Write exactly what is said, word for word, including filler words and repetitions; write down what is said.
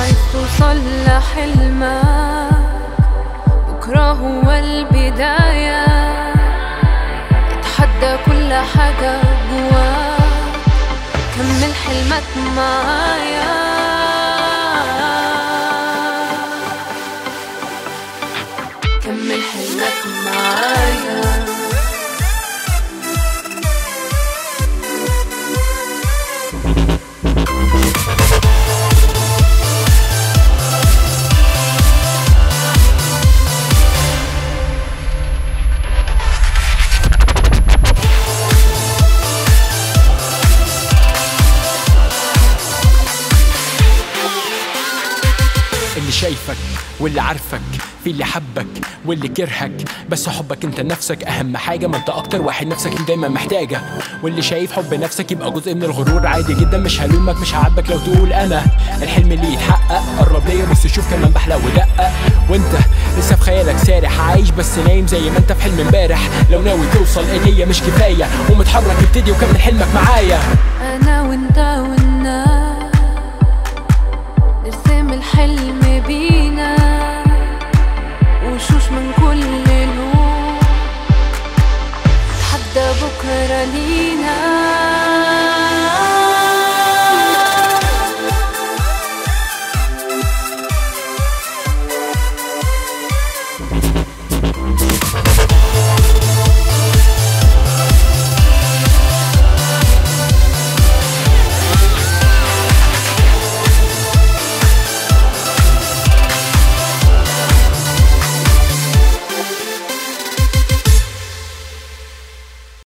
عايز توصل لحلمك بكرة هو البداية. اتحدى كل حاجة جواك، كمل حلمك معايا. كمل حلمك معايا. اللي شايفك واللي عارفك، في اللي حبك واللي كرهك، بس حبك انت نفسك اهم حاجه، ما انت اكتر واحد نفسك انت دايما محتاجه. واللي شايف حب نفسك يبقى جزء من الغرور، عادي جدا مش هلومك مش هعاتبك لو تقول انا الحلم اللي يتحقق. قرب ليا بص شوف كمان بحلق ودقق، وانت لسه في خيالك سارح عايش بس نايم زي ما انت في حلم امبارح. لو ناوي توصل الي مش كفايه ومتحرك ابتدي وكمل حلمك معايا. انا وانت وانت